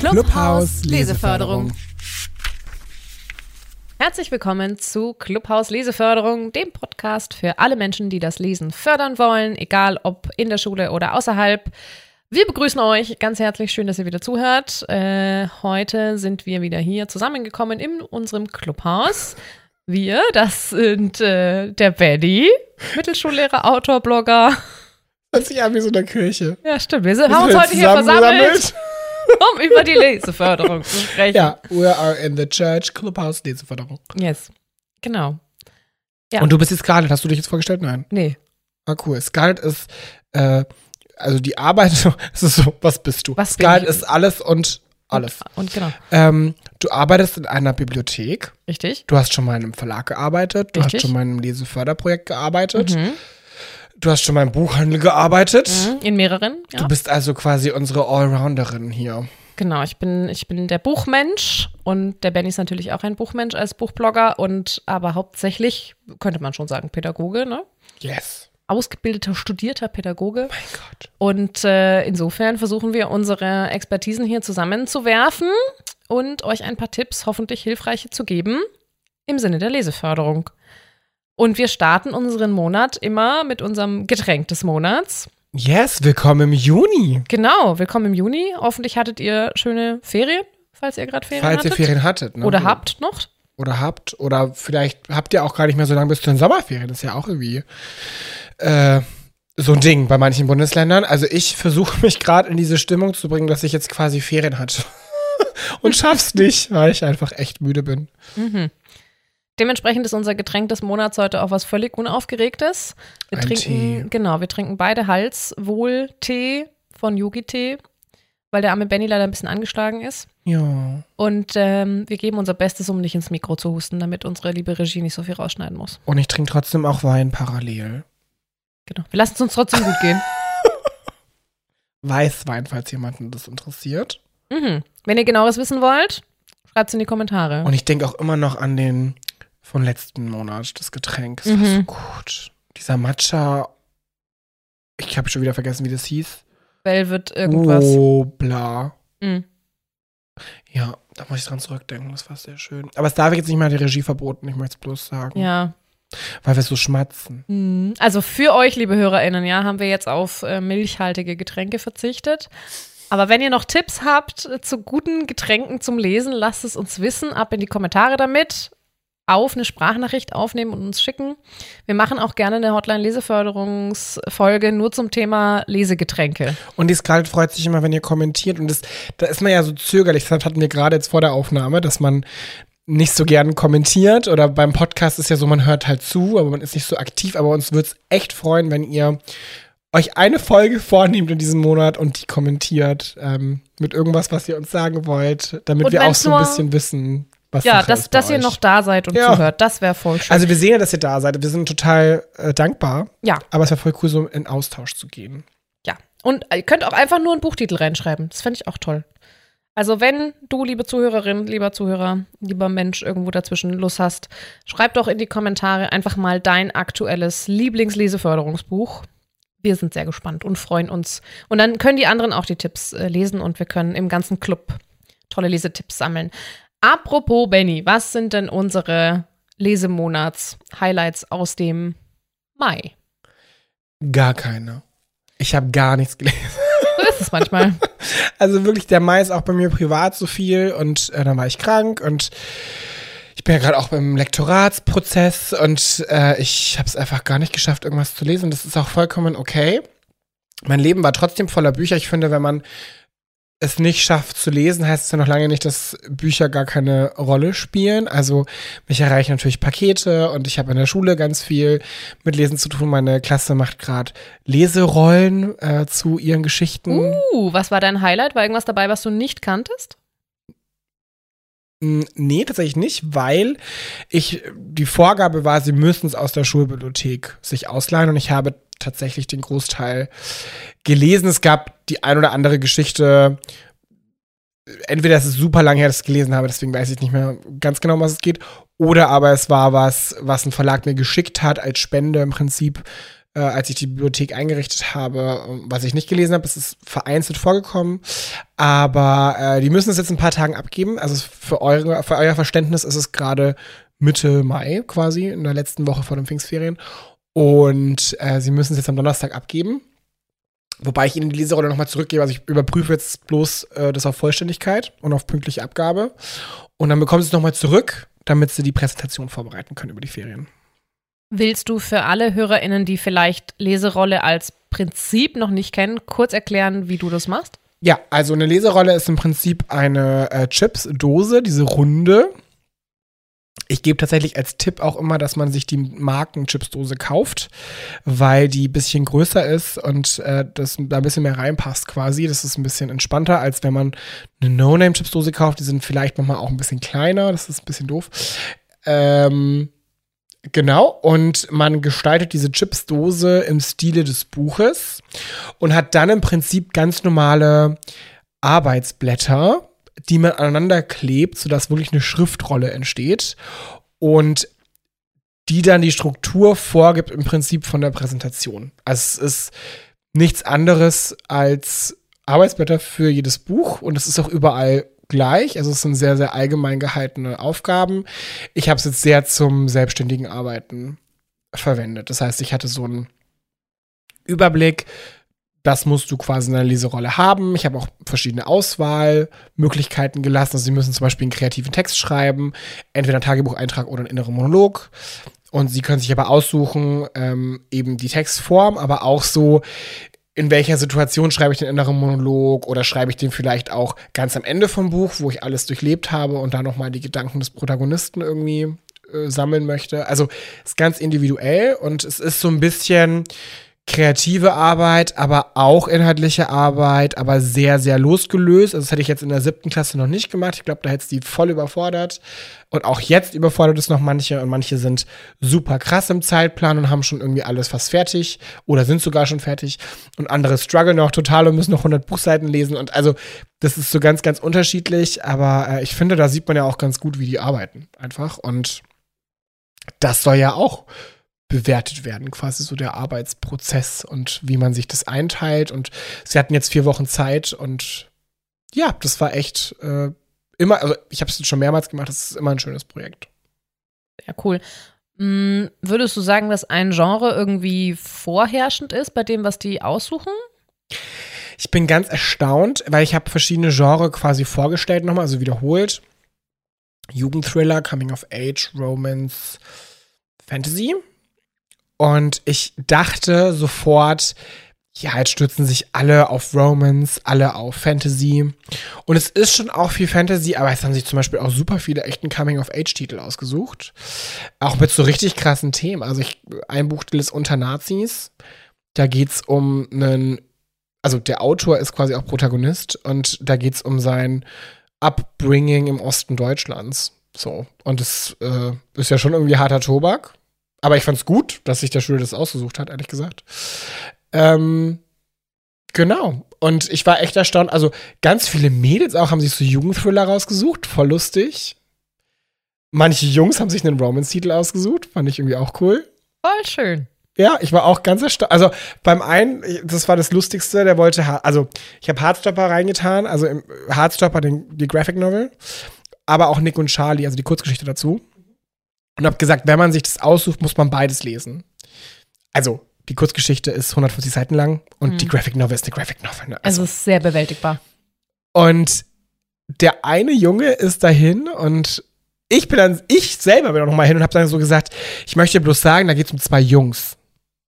Clubhouse Leseförderung. Herzlich willkommen zu Clubhouse Leseförderung, dem Podcast für alle Menschen, die das Lesen fördern wollen, egal ob in der Schule oder außerhalb. Wir begrüßen euch ganz herzlich, schön, dass ihr wieder zuhört. Heute sind wir wieder hier zusammengekommen in unserem Clubhaus. Wir, das sind der Benny, Mittelschullehrer, Autor, Blogger. Hört sich an wie so eine Kirche. Ja, stimmt. Wir haben uns heute hier versammelt, um über die Leseförderung zu sprechen. Ja, we are in the church, Clubhouse Leseförderung. Yes, genau. Ja. Und du bist jetzt Scarlett, hast du dich jetzt vorgestellt? Nein. Nee. Ah, cool. Scarlett ist, also die Arbeit, es ist so, was bist du? Was Scarlett ist alles und alles. Und genau. Du arbeitest in einer Bibliothek. Richtig. Du hast schon mal in einem Verlag gearbeitet. Du Richtig. hast schon mal in einem Leseförderprojekt gearbeitet. Mhm. Du hast schon mal im Buchhandel gearbeitet. In mehreren, ja. Du bist also quasi unsere Allrounderin hier. Genau, ich bin der Buchmensch und der Benny ist natürlich auch ein Buchmensch als Buchblogger aber hauptsächlich, könnte man schon sagen, Pädagoge, ne? Yes. Ausgebildeter, studierter Pädagoge. Mein Gott. Und insofern versuchen wir, unsere Expertisen hier zusammenzuwerfen und euch ein paar Tipps, hoffentlich hilfreiche, zu geben im Sinne der Leseförderung. Und wir starten unseren Monat immer mit unserem Getränk des Monats. Yes, willkommen im Juni. Genau, willkommen im Juni. Hoffentlich hattet ihr schöne Ferien, falls ihr gerade Ferien hattet. Falls ihr Ferien hattet. Ne? Oder habt noch. Oder vielleicht habt ihr auch gar nicht mehr so lange bis zu den Sommerferien. Das ist ja auch irgendwie so ein Ding bei manchen Bundesländern. Also ich versuche mich gerade in diese Stimmung zu bringen, dass ich jetzt quasi Ferien hatte. Und schaff's nicht, weil ich einfach echt müde bin. Mhm. Dementsprechend ist unser Getränk des Monats heute auch was völlig Unaufgeregtes. Wir trinken beide Halswohl-Tee von Yogi-Tee, weil der arme Benny leider ein bisschen angeschlagen ist. Ja. Und wir geben unser Bestes, um nicht ins Mikro zu husten, damit unsere liebe Regie nicht so viel rausschneiden muss. Und ich trinke trotzdem auch Wein parallel. Genau. Wir lassen es uns trotzdem gut gehen. Weißwein, falls jemanden das interessiert. Mhm. Wenn ihr genaueres wissen wollt, schreibt es in die Kommentare. Und ich denke auch immer noch an den von letzten Monat, das Getränk. Das war so gut. Dieser Matcha, ich habe schon wieder vergessen, wie das hieß. Velvet irgendwas. Oh, bla. Mhm. Ja, da muss ich dran zurückdenken, das war sehr schön. Aber es darf jetzt nicht mal die Regie verboten, ich möchte es bloß sagen. Ja. Weil wir so schmatzen. Also für euch, liebe HörerInnen, ja, haben wir jetzt auf milchhaltige Getränke verzichtet. Aber wenn ihr noch Tipps habt zu guten Getränken zum Lesen, lasst es uns wissen. Ab in die Kommentare damit. Eine Sprachnachricht aufnehmen und uns schicken. Wir machen auch gerne eine Hotline-Leseförderungsfolge nur zum Thema Lesegetränke. Und die Scarlett freut sich immer, wenn ihr kommentiert. Und da ist man ja so zögerlich. Das hatten wir gerade jetzt vor der Aufnahme, dass man nicht so gern kommentiert. Oder beim Podcast ist ja so, man hört halt zu, aber man ist nicht so aktiv. Aber uns würde es echt freuen, wenn ihr euch eine Folge vornehmt in diesem Monat und die kommentiert mit irgendwas, was ihr uns sagen wollt, damit wir auch so ein bisschen wissen, was Sache ist bei dass ihr euch. noch da seid und zuhört, das wäre voll schön. Also wir sehen ja, dass ihr da seid. Wir sind total dankbar. Ja. Aber es wäre voll cool, so in Austausch zu gehen. Ja. Und ihr könnt auch einfach nur einen Buchtitel reinschreiben. Das fände ich auch toll. Also wenn du, liebe Zuhörerin, lieber Zuhörer, lieber Mensch, irgendwo dazwischen Lust hast, schreib doch in die Kommentare einfach mal dein aktuelles Lieblingsleseförderungsbuch. Wir sind sehr gespannt und freuen uns. Und dann können die anderen auch die Tipps lesen und wir können im ganzen Club tolle Lesetipps sammeln. Apropos Benny, was sind denn unsere Lesemonats-Highlights aus dem Mai? Gar keine. Ich habe gar nichts gelesen. So ist es manchmal. Also wirklich, der Mai ist auch bei mir privat so viel und dann war ich krank und ich bin ja gerade auch beim Lektoratsprozess und ich habe es einfach gar nicht geschafft, irgendwas zu lesen. Das ist auch vollkommen okay. Mein Leben war trotzdem voller Bücher. Ich finde, wenn man es nicht schafft zu lesen, heißt es ja noch lange nicht, dass Bücher gar keine Rolle spielen. Also mich erreichen natürlich Pakete und ich habe in der Schule ganz viel mit Lesen zu tun. Meine Klasse macht gerade Leserollen zu ihren Geschichten. Was war dein Highlight? War irgendwas dabei, was du nicht kanntest? Nee, tatsächlich nicht, weil die Vorgabe war, sie müssen es aus der Schulbibliothek sich ausleihen und ich habe tatsächlich den Großteil gelesen. Es gab die ein oder andere Geschichte, entweder ist es super lange her, dass ich es gelesen habe, deswegen weiß ich nicht mehr ganz genau, um was es geht, oder aber es war was ein Verlag mir geschickt hat als Spende im Prinzip als ich die Bibliothek eingerichtet habe. Was ich nicht gelesen habe, es ist vereinzelt vorgekommen. Aber die müssen es jetzt in ein paar Tagen abgeben. Also für euer Verständnis ist es gerade Mitte Mai quasi, in der letzten Woche vor den Pfingstferien. Und sie müssen es jetzt am Donnerstag abgeben. Wobei ich ihnen die Leserolle nochmal zurückgebe. Also ich überprüfe jetzt bloß das auf Vollständigkeit und auf pünktliche Abgabe. Und dann bekommen sie es nochmal zurück, damit sie die Präsentation vorbereiten können über die Ferien. Willst du für alle HörerInnen, die vielleicht Leserolle als Prinzip noch nicht kennen, kurz erklären, wie du das machst? Ja, also eine Leserolle ist im Prinzip eine Chips-Dose, diese runde. Ich gebe tatsächlich als Tipp auch immer, dass man sich die Marken-Chips-Dose kauft, weil die ein bisschen größer ist und das da ein bisschen mehr reinpasst quasi. Das ist ein bisschen entspannter, als wenn man eine No-Name-Chips-Dose kauft. Die sind vielleicht manchmal auch ein bisschen kleiner. Das ist ein bisschen doof. Genau, und man gestaltet diese Chips-Dose im Stile des Buches und hat dann im Prinzip ganz normale Arbeitsblätter, die man aneinander klebt, sodass wirklich eine Schriftrolle entsteht und die dann die Struktur vorgibt im Prinzip von der Präsentation. Also es ist nichts anderes als Arbeitsblätter für jedes Buch und es ist auch überall gleich. Also es sind sehr, sehr allgemein gehaltene Aufgaben. Ich habe es jetzt sehr zum selbstständigen Arbeiten verwendet. Das heißt, ich hatte so einen Überblick. Das musst du quasi in deiner Leserolle haben. Ich habe auch verschiedene Auswahlmöglichkeiten gelassen. Also sie müssen zum Beispiel einen kreativen Text schreiben, entweder einen Tagebucheintrag oder einen inneren Monolog. Und sie können sich aber aussuchen, eben die Textform, aber auch so, in welcher Situation schreibe ich den inneren Monolog oder schreibe ich den vielleicht auch ganz am Ende vom Buch, wo ich alles durchlebt habe und da nochmal die Gedanken des Protagonisten irgendwie sammeln möchte. Also es ist ganz individuell und es ist so ein bisschen kreative Arbeit, aber auch inhaltliche Arbeit, aber sehr, sehr losgelöst. Also das hätte ich jetzt in der 7. Klasse noch nicht gemacht. Ich glaube, da hätte es die voll überfordert. Und auch jetzt überfordert es noch manche. Und manche sind super krass im Zeitplan und haben schon irgendwie alles fast fertig oder sind sogar schon fertig. Und andere strugglen noch total und müssen noch 100 Buchseiten lesen. Und also das ist so ganz, ganz unterschiedlich. Aber ich finde, da sieht man ja auch ganz gut, wie die arbeiten einfach. Und das soll ja auch bewertet werden, quasi so der Arbeitsprozess und wie man sich das einteilt. Und sie hatten jetzt 4 Wochen Zeit und ja, das war echt immer, also ich habe es schon mehrmals gemacht, das ist immer ein schönes Projekt. Ja, cool. Würdest du sagen, dass ein Genre irgendwie vorherrschend ist bei dem, was die aussuchen? Ich bin ganz erstaunt, weil ich habe verschiedene Genres quasi vorgestellt nochmal, also wiederholt. Jugendthriller, Coming of Age, Romance, Fantasy. Und ich dachte sofort, ja, jetzt stürzen sich alle auf Romance, alle auf Fantasy. Und es ist schon auch viel Fantasy, aber es haben sich zum Beispiel auch super viele echten Coming-of-Age-Titel ausgesucht. Auch mit so richtig krassen Themen. Also ein Buchtitel ist Unter Nazis. Da geht's um also der Autor ist quasi auch Protagonist und da geht's um sein Upbringing im Osten Deutschlands. So. Und es ist ja schon irgendwie harter Tobak. Aber ich fand's gut, dass sich der Schüler das ausgesucht hat, ehrlich gesagt. Genau. Und ich war echt erstaunt. Also ganz viele Mädels auch haben sich so Jugendthriller rausgesucht. Voll lustig. Manche Jungs haben sich einen Romance-Titel ausgesucht. Fand ich irgendwie auch cool. Voll schön. Ja, ich war auch ganz erstaunt. Also beim einen, das war das Lustigste, der wollte, also ich habe Heartstopper reingetan, also im Heartstopper die Graphic Novel, aber auch Nick und Charlie, also die Kurzgeschichte dazu. Und habe gesagt, wenn man sich das aussucht, muss man beides lesen. Also, die Kurzgeschichte ist 150 Seiten lang und die Graphic Novel ist eine Graphic Novel. Ne? Also, es ist sehr bewältigbar. Und der eine Junge ist dahin und ich selber bin auch noch mal hin und habe dann so gesagt, ich möchte bloß sagen, da geht es um 2 Jungs.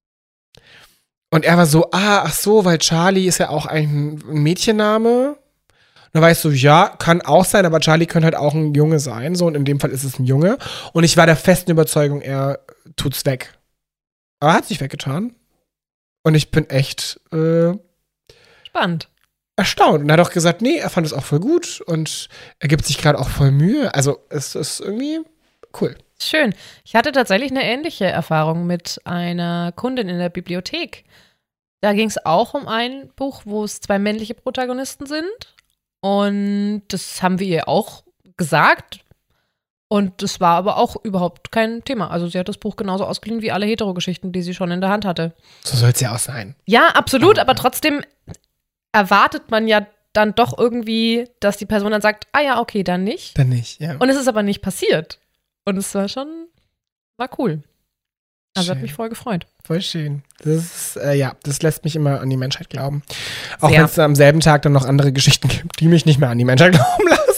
Und er war so, ach so, weil Charlie ist ja auch ein Mädchenname. Und dann war ich so, ja, kann auch sein, aber Charlie könnte halt auch ein Junge sein. So, und in dem Fall ist es ein Junge. Und ich war der festen Überzeugung, er tut's weg. Aber er hat sich weggetan. Und ich bin echt spannend. Erstaunt. Und er hat auch gesagt, nee, er fand es auch voll gut und er gibt sich gerade auch voll Mühe. Also es ist irgendwie cool. Schön. Ich hatte tatsächlich eine ähnliche Erfahrung mit einer Kundin in der Bibliothek. Da ging es auch um ein Buch, wo es 2 männliche Protagonisten sind. Und das haben wir ihr auch gesagt. Und das war aber auch überhaupt kein Thema. Also sie hat das Buch genauso ausgeliehen wie alle Hetero-Geschichten, die sie schon in der Hand hatte. So soll es ja auch sein. Ja, absolut, aber trotzdem erwartet man ja dann doch irgendwie, dass die Person dann sagt, ah ja, okay, dann nicht. Dann nicht, ja. Und es ist aber nicht passiert. Und es war cool. Also Schön. hat mich voll gefreut. Voll schön. Das ist, das lässt mich immer an die Menschheit glauben. Auch Sehr. wenn es am selben Tag dann noch andere Geschichten gibt, die mich nicht mehr an die Menschheit glauben lassen.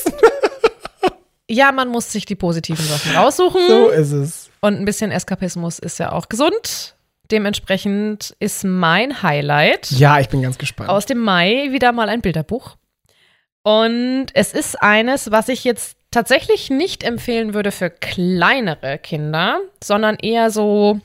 Ja, man muss sich die positiven Sachen raussuchen. So ist es. Und ein bisschen Eskapismus ist ja auch gesund. Dementsprechend ist mein Highlight Ja, ich bin ganz gespannt. aus dem Mai wieder mal ein Bilderbuch. Und es ist eines, was ich jetzt tatsächlich nicht empfehlen würde für kleinere Kinder, sondern eher so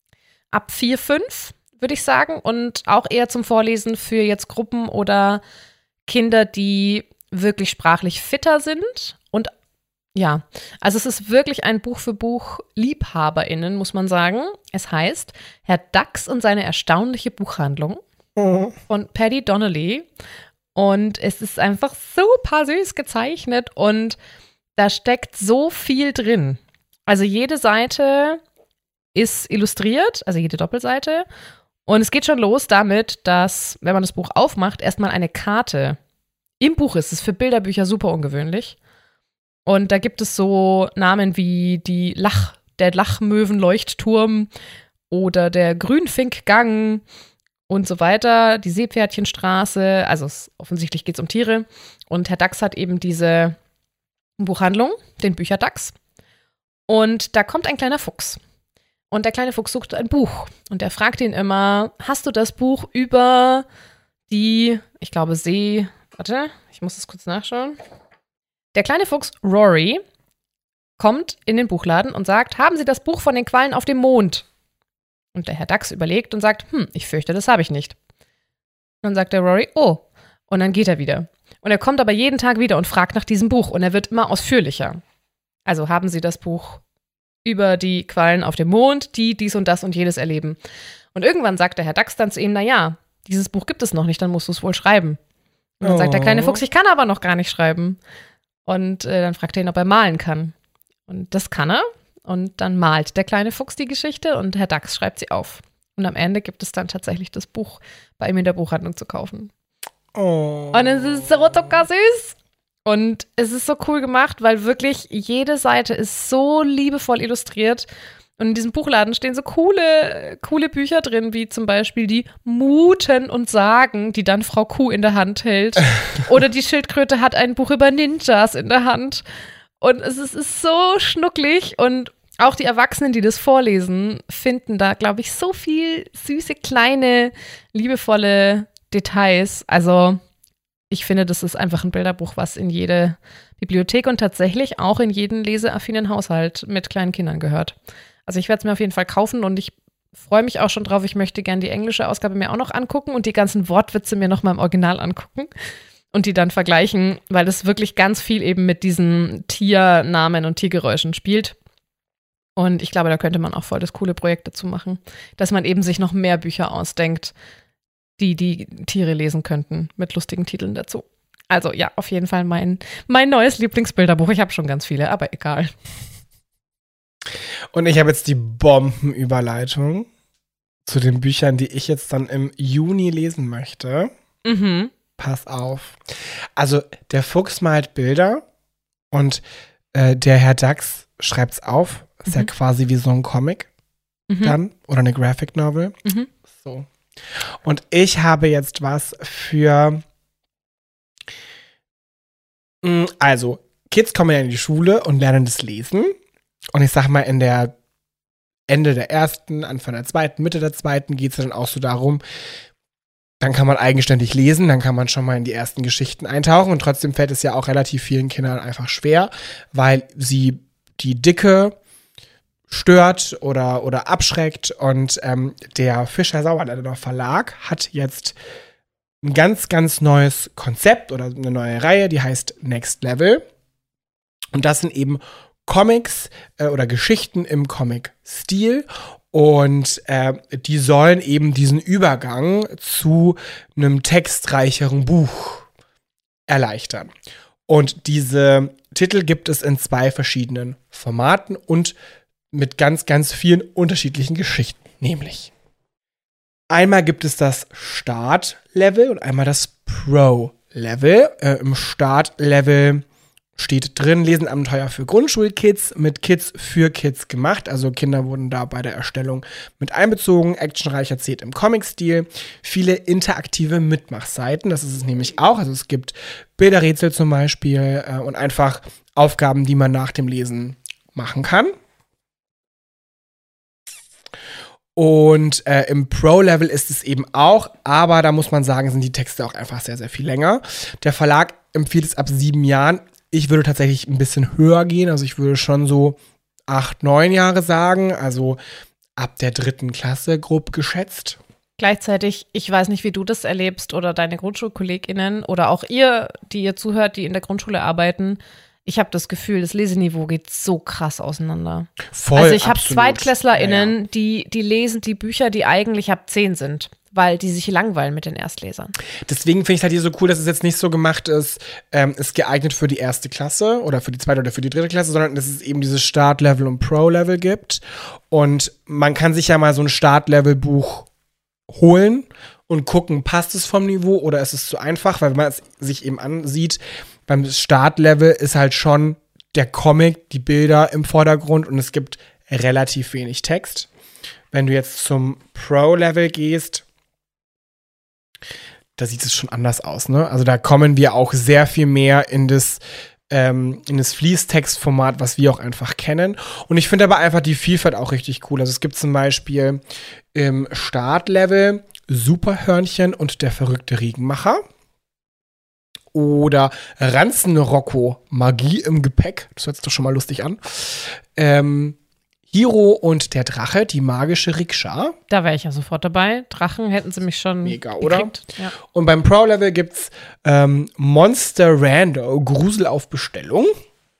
ab 4, 5, würde ich sagen. Und auch eher zum Vorlesen für jetzt Gruppen oder Kinder, die wirklich sprachlich fitter sind. Und ja, also es ist wirklich ein Buch für BuchliebhaberInnen, muss man sagen. Es heißt Herr Dachs und seine erstaunliche Buchhandlung von Paddy Donnelly. Und es ist einfach super süß gezeichnet und da steckt so viel drin. Also jede Seite ist illustriert, also jede Doppelseite. Und es geht schon los damit, dass, wenn man das Buch aufmacht, erstmal eine Karte im Buch ist. Das ist für Bilderbücher super ungewöhnlich. Und da gibt es so Namen wie der Lachmöwen-Leuchtturm oder der Grünfinkgang und so weiter, die Seepferdchenstraße, also offensichtlich geht es um Tiere. Und Herr Dachs hat eben diese Buchhandlung, den Bücherdachs. Und da kommt ein kleiner Fuchs. Und der kleine Fuchs sucht ein Buch. Und er fragt ihn immer, hast du das Buch über die, ich glaube, warte, ich muss das kurz nachschauen. Der kleine Fuchs Rory kommt in den Buchladen und sagt, haben Sie das Buch von den Quallen auf dem Mond? Und der Herr Dachs überlegt und sagt, ich fürchte, das habe ich nicht. Und dann sagt der Rory, oh. Und dann geht er wieder. Und er kommt aber jeden Tag wieder und fragt nach diesem Buch. Und er wird immer ausführlicher. Also haben Sie das Buch über die Quallen auf dem Mond, die dies und das und jedes erleben. Und irgendwann sagt der Herr Dachs dann zu ihm, naja, dieses Buch gibt es noch nicht, dann musst du es wohl schreiben. Und dann sagt der kleine Fuchs, ich kann aber noch gar nicht schreiben. Und dann fragt er ihn, ob er malen kann. Und das kann er. Und dann malt der kleine Fuchs die Geschichte und Herr Dachs schreibt sie auf. Und am Ende gibt es dann tatsächlich das Buch bei ihm in der Buchhandlung zu kaufen. Oh. Und es ist so zuckersüß. Und es ist so cool gemacht, weil wirklich jede Seite ist so liebevoll illustriert. Und in diesem Buchladen stehen so coole Bücher drin, wie zum Beispiel die Muten und Sagen, die dann Frau Kuh in der Hand hält. Oder die Schildkröte hat ein Buch über Ninjas in der Hand. Und es ist so schnucklig. Und auch die Erwachsenen, die das vorlesen, finden da, glaube ich, so viel süße, kleine, liebevolle Details. Also ich finde, das ist einfach ein Bilderbuch, was in jede Bibliothek und tatsächlich auch in jeden leseaffinen Haushalt mit kleinen Kindern gehört. Also ich werde es mir auf jeden Fall kaufen und ich freue mich auch schon drauf. Ich möchte gerne die englische Ausgabe mir auch noch angucken und die ganzen Wortwitze mir noch mal im Original angucken und die dann vergleichen, weil das wirklich ganz viel eben mit diesen Tiernamen und Tiergeräuschen spielt. Und ich glaube, da könnte man auch voll das coole Projekt dazu machen, dass man eben sich noch mehr Bücher ausdenkt, die Tiere lesen könnten, mit lustigen Titeln dazu. Also ja, auf jeden Fall mein neues Lieblingsbilderbuch. Ich habe schon ganz viele, aber egal. Und ich habe jetzt die Bombenüberleitung zu den Büchern, die ich jetzt dann im Juni lesen möchte. Mhm. Pass auf. Also der Fuchs malt Bilder und der Herr Dachs schreibt's auf. Ist ja quasi wie so ein Comic dann oder eine Graphic Novel. Mhm. So. Und ich habe jetzt was für also Kids kommen ja in die Schule und lernen das Lesen. Und ich sag mal, in der Ende der ersten, Anfang der zweiten, Mitte der zweiten geht es dann auch so darum, dann kann man eigenständig lesen, dann kann man schon mal in die ersten Geschichten eintauchen und trotzdem fällt es ja auch relativ vielen Kindern einfach schwer, weil sie die Dicke stört oder abschreckt und der Fischer-Sauerländer Verlag hat jetzt ein ganz, ganz neues Konzept oder eine neue Reihe, die heißt Next Level und das sind eben Comics oder Geschichten im Comic-Stil und die sollen eben diesen Übergang zu einem textreicheren Buch erleichtern. Und diese Titel gibt es in 2 verschiedenen Formaten und mit ganz, ganz vielen unterschiedlichen Geschichten. Nämlich einmal gibt es das Start-Level und einmal das Pro-Level. Im Start-Level steht drin, Lesenabenteuer für Grundschulkids, mit Kids für Kids gemacht. Also Kinder wurden da bei der Erstellung mit einbezogen, actionreich erzählt im Comic-Stil. Viele interaktive Mitmachseiten, das ist es nämlich auch. Also es gibt Bilderrätsel zum Beispiel und einfach Aufgaben, die man nach dem Lesen machen kann. Und im Pro-Level ist es eben auch, aber da muss man sagen, sind die Texte auch einfach sehr, sehr viel länger. Der Verlag empfiehlt es ab 7 Jahren. Ich würde tatsächlich ein bisschen höher gehen, also ich würde schon so 8, 9 Jahre sagen, also ab der 3. Klasse grob geschätzt. Gleichzeitig, ich weiß nicht, wie du das erlebst oder deine GrundschulkollegInnen oder auch ihr, die ihr zuhört, die in der Grundschule arbeiten. Ich habe das Gefühl, das Leseniveau geht so krass auseinander. Voll, also ich habe absolut. ZweitklässlerInnen, Ja. die lesen die Bücher, die eigentlich ab 10 sind, weil die sich langweilen mit den Erstlesern. Deswegen finde ich halt hier so cool, dass es jetzt nicht so gemacht ist, ist geeignet für die 1. Klasse oder für die 2. oder für die 3. Klasse, sondern dass es eben dieses Start-Level und Pro-Level gibt. Und man kann sich ja mal so ein Start-Level-Buch holen und gucken, passt es vom Niveau oder ist es zu einfach? Weil wenn man es sich eben ansieht, beim Startlevel ist halt schon der Comic, die Bilder im Vordergrund und es gibt relativ wenig Text. Wenn du jetzt zum Pro-Level gehst, da sieht es schon anders aus, ne? Also da kommen wir auch sehr viel mehr in das Fließtextformat, was wir auch einfach kennen. Und ich finde aber einfach die Vielfalt auch richtig cool. Also es gibt zum Beispiel im Startlevel Superhörnchen und der verrückte Regenmacher. Oder Ranzenrocco, Magie im Gepäck. Das hört sich doch schon mal lustig an. Hiro und der Drache, die magische Rikscha. Da wäre ich ja sofort dabei. Drachen hätten sie mich schon Mega, oder? gekriegt. Ja. Und beim Pro-Level gibt's Monster Rando, Grusel auf Bestellung.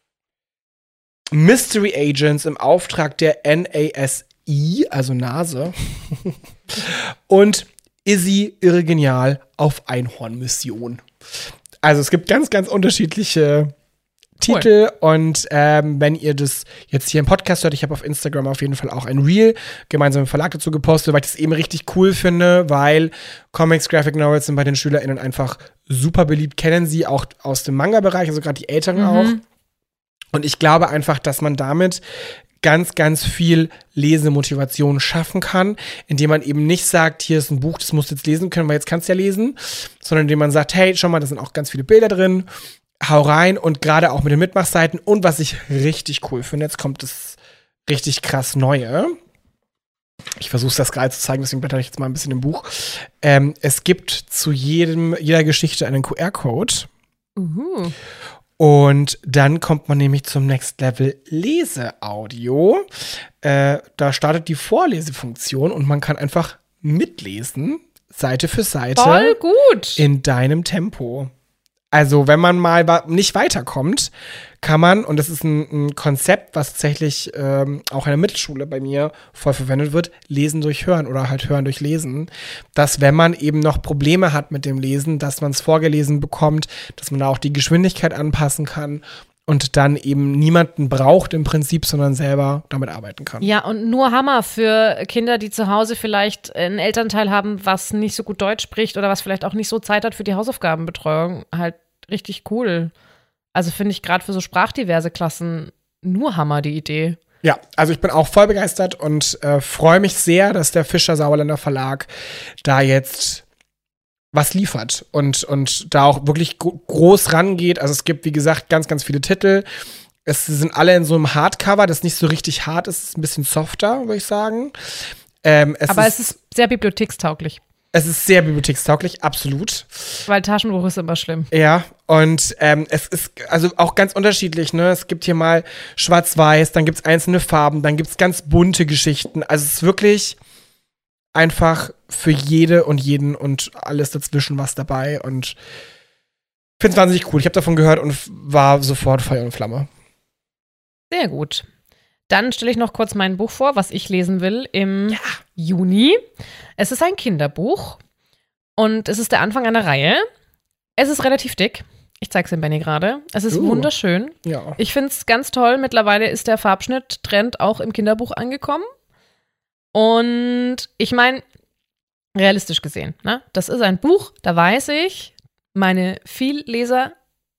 Mystery Agents im Auftrag der NASI, also Nase. Und Izzy Irregenial auf Einhornmission. Also es gibt ganz, ganz unterschiedliche Titel und wenn ihr das jetzt hier im Podcast hört, ich habe auf Instagram auf jeden Fall auch ein Reel gemeinsam im Verlag dazu gepostet, weil ich das eben richtig cool finde, weil Comics, Graphic Novels sind bei den SchülerInnen einfach super beliebt, kennen sie auch aus dem Manga-Bereich, also gerade die Älteren auch. Und ich glaube einfach, dass man damit ganz, ganz viel Lesemotivation schaffen kann, indem man eben nicht sagt, hier ist ein Buch, das musst du jetzt lesen können, weil jetzt kannst du ja lesen, sondern indem man sagt, hey, schau mal, da sind auch ganz viele Bilder drin, hau rein und gerade auch mit den Mitmachseiten und was ich richtig cool finde, jetzt kommt das richtig krass Neue. Ich versuche das gerade zu zeigen, deswegen blätter ich jetzt mal ein bisschen im Buch. Es gibt zu jeder Geschichte einen QR-Code. Und dann kommt man nämlich zum Next Level Leseaudio. Da startet die Vorlesefunktion und man kann einfach mitlesen, Seite für Seite. Voll gut. In deinem Tempo. Also, wenn man mal nicht weiterkommt, kann man, und das ist ein Konzept, was tatsächlich auch in der Mittelschule bei mir voll verwendet wird, Lesen durch Hören oder halt Hören durch Lesen, dass wenn man eben noch Probleme hat mit dem Lesen, dass man es vorgelesen bekommt, dass man da auch die Geschwindigkeit anpassen kann und dann eben niemanden braucht im Prinzip, sondern selber damit arbeiten kann. Ja, und nur Hammer für Kinder, die zu Hause vielleicht einen Elternteil haben, was nicht so gut Deutsch spricht oder was vielleicht auch nicht so Zeit hat für die Hausaufgabenbetreuung. Halt richtig cool. Also finde ich gerade für so sprachdiverse Klassen nur Hammer, die Idee. Ja, also ich bin auch voll begeistert und freue mich sehr, dass der Fischer-Sauerländer Verlag da jetzt was liefert und da auch wirklich groß rangeht. Also es gibt, wie gesagt, ganz, ganz viele Titel. Es sind alle in so einem Hardcover, das nicht so richtig hart ist. Es ist ein bisschen softer, würde ich sagen. Aber es ist sehr bibliothekstauglich. Es ist sehr bibliothekstauglich, absolut. Weil Taschenbuch ist immer schlimm. Ja, und es ist also auch ganz unterschiedlich, ne? Es gibt hier mal schwarz-weiß, dann gibt es einzelne Farben, dann gibt es ganz bunte Geschichten. Also es ist wirklich einfach für jede und jeden und alles dazwischen was dabei. Und ich finde es wahnsinnig cool. Ich habe davon gehört und war sofort Feuer und Flamme. Sehr gut. Dann stelle ich noch kurz mein Buch vor, was ich lesen will im Juni. Es ist ein Kinderbuch und es ist der Anfang einer Reihe. Es ist relativ dick. Ich zeig's dem Benny gerade. Es ist wunderschön. Ja. Ich find's ganz toll. Mittlerweile ist der Farbschnitt-Trend auch im Kinderbuch angekommen. Und ich meine, realistisch gesehen, ne? Das ist ein Buch, da weiß ich, meine Vielleserinnen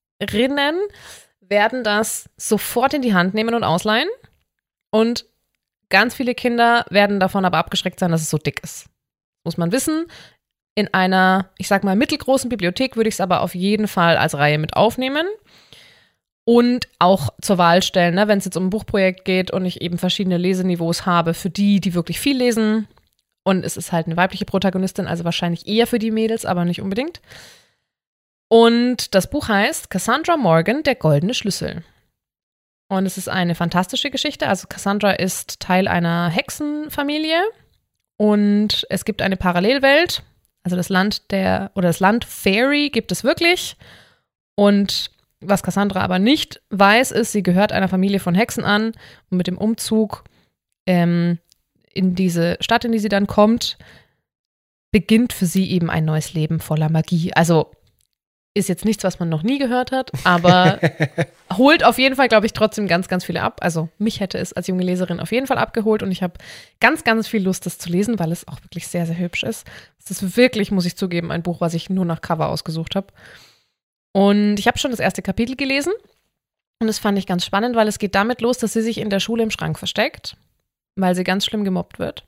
werden das sofort in die Hand nehmen und ausleihen. Und ganz viele Kinder werden davon aber abgeschreckt sein, dass es so dick ist. Muss man wissen. In einer, ich sag mal, mittelgroßen Bibliothek würde ich es aber auf jeden Fall als Reihe mit aufnehmen. Und auch zur Wahl stellen, ne, wenn es jetzt um ein Buchprojekt geht und ich eben verschiedene Leseniveaus habe für die, die wirklich viel lesen. Und es ist halt eine weibliche Protagonistin, also wahrscheinlich eher für die Mädels, aber nicht unbedingt. Und das Buch heißt Cassandra Morgan, der goldene Schlüssel. Und es ist eine fantastische Geschichte. Also Cassandra ist Teil einer Hexenfamilie und es gibt eine Parallelwelt. Also das Land Fairy gibt es wirklich. Und was Cassandra aber nicht weiß, ist, sie gehört einer Familie von Hexen an. Und mit dem Umzug in diese Stadt, in die sie dann kommt, beginnt für sie eben ein neues Leben voller Magie. Also ist jetzt nichts, was man noch nie gehört hat, aber holt auf jeden Fall, glaube ich, trotzdem ganz, ganz viele ab. Also mich hätte es als junge Leserin auf jeden Fall abgeholt und ich habe ganz, ganz viel Lust, das zu lesen, weil es auch wirklich sehr, sehr hübsch ist. Es ist wirklich, muss ich zugeben, ein Buch, was ich nur nach Cover ausgesucht habe. Und ich habe schon das erste Kapitel gelesen und das fand ich ganz spannend, weil es geht damit los, dass sie sich in der Schule im Schrank versteckt, weil sie ganz schlimm gemobbt wird.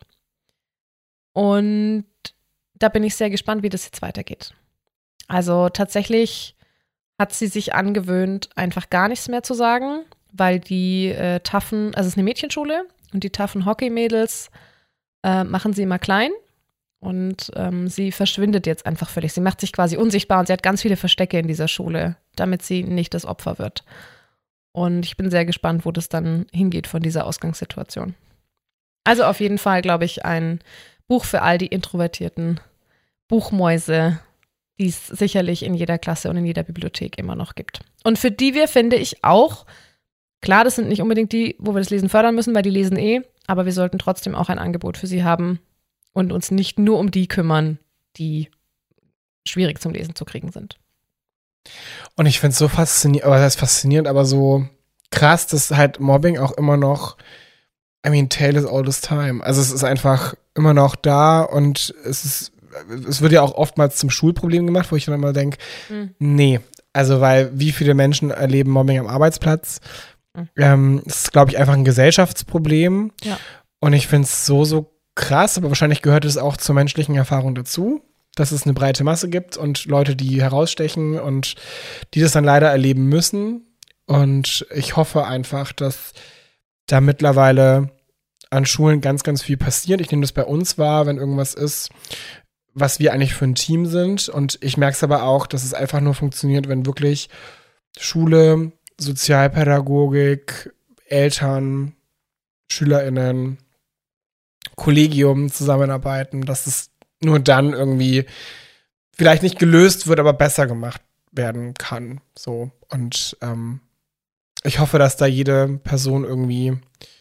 Und da bin ich sehr gespannt, wie das jetzt weitergeht. Also tatsächlich hat sie sich angewöhnt, einfach gar nichts mehr zu sagen, weil die taffen, also es ist eine Mädchenschule und die taffen Hockeymädels machen sie immer klein und sie verschwindet jetzt einfach völlig. Sie macht sich quasi unsichtbar und sie hat ganz viele Verstecke in dieser Schule, damit sie nicht das Opfer wird. Und ich bin sehr gespannt, wo das dann hingeht von dieser Ausgangssituation. Also auf jeden Fall, glaube ich, ein Buch für all die introvertierten Buchmäuse, die es sicherlich in jeder Klasse und in jeder Bibliothek immer noch gibt. Und für die wir, finde ich, auch, klar, das sind nicht unbedingt die, wo wir das Lesen fördern müssen, weil die lesen aber wir sollten trotzdem auch ein Angebot für sie haben und uns nicht nur um die kümmern, die schwierig zum Lesen zu kriegen sind. Und ich finde es so faszinierend, aber das ist faszinierend, aber so krass, dass halt Mobbing auch immer noch, tale is all this time. Also es ist einfach immer noch da und es wird ja auch oftmals zum Schulproblem gemacht, wo ich dann immer denke, nee, also weil wie viele Menschen erleben Mobbing am Arbeitsplatz? Das ist, glaube ich, einfach ein Gesellschaftsproblem. Ja. Und ich finde es so krass, aber wahrscheinlich gehört es auch zur menschlichen Erfahrung dazu, dass es eine breite Masse gibt und Leute, die herausstechen und die das dann leider erleben müssen. Und ich hoffe einfach, dass da mittlerweile an Schulen ganz, ganz viel passiert. Ich nehme das bei uns wahr, wenn irgendwas ist, was wir eigentlich für ein Team sind. Und ich merke es aber auch, dass es einfach nur funktioniert, wenn wirklich Schule, Sozialpädagogik, Eltern, SchülerInnen, Kollegium zusammenarbeiten, dass es nur dann irgendwie vielleicht nicht gelöst wird, aber besser gemacht werden kann. So. Und ich hoffe, dass da jede Person irgendwie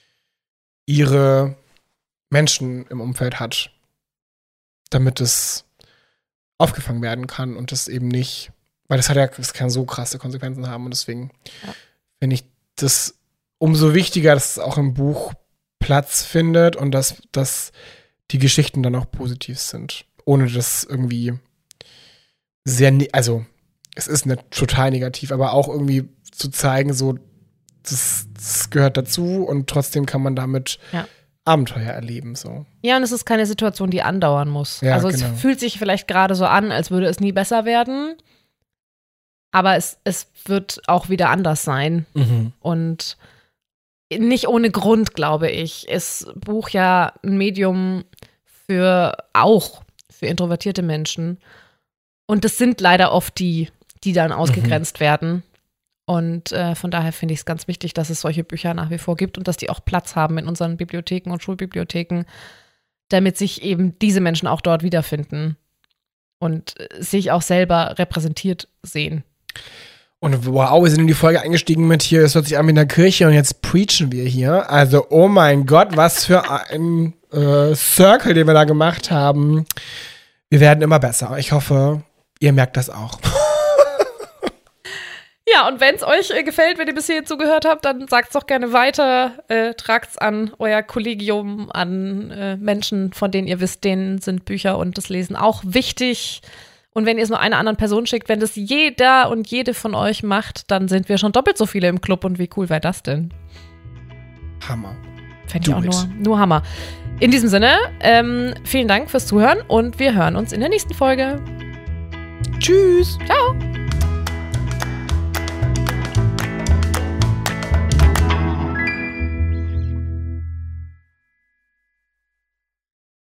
ihre Menschen im Umfeld hat, damit es aufgefangen werden kann und das eben nicht, weil das kann so krasse Konsequenzen haben und deswegen finde ich das umso wichtiger, dass es auch im Buch Platz findet und dass die Geschichten dann auch positiv sind, ohne das irgendwie also es ist total negativ, aber auch irgendwie zu zeigen, so das gehört dazu und trotzdem kann man damit Abenteuer erleben. So. Ja, und es ist keine Situation, die andauern muss. Ja, also genau. Es fühlt sich vielleicht gerade so an, als würde es nie besser werden, aber es wird auch wieder anders sein. Und nicht ohne Grund, glaube ich, ist Buch ja ein Medium für introvertierte Menschen. Und das sind leider oft die dann ausgegrenzt werden. Und von daher finde ich es ganz wichtig, dass es solche Bücher nach wie vor gibt und dass die auch Platz haben in unseren Bibliotheken und Schulbibliotheken, damit sich eben diese Menschen auch dort wiederfinden und sich auch selber repräsentiert sehen. Und wow, wir sind in die Folge eingestiegen mit hier, es hört sich an wie in der Kirche und jetzt preachen wir hier. Also, oh mein Gott, was für ein Circle, den wir da gemacht haben. Wir werden immer besser. Ich hoffe, ihr merkt das auch. Ja, und wenn es euch gefällt, wenn ihr bis hierhin zugehört habt, dann sagt es doch gerne weiter. Tragt es an euer Kollegium, an Menschen, von denen ihr wisst, denen sind Bücher und das Lesen auch wichtig. Und wenn ihr es nur einer anderen Person schickt, wenn das jeder und jede von euch macht, dann sind wir schon doppelt so viele im Club. Und wie cool wäre das denn? Hammer. Fände ich auch nur Hammer. In diesem Sinne, vielen Dank fürs Zuhören und wir hören uns in der nächsten Folge. Tschüss. Ciao.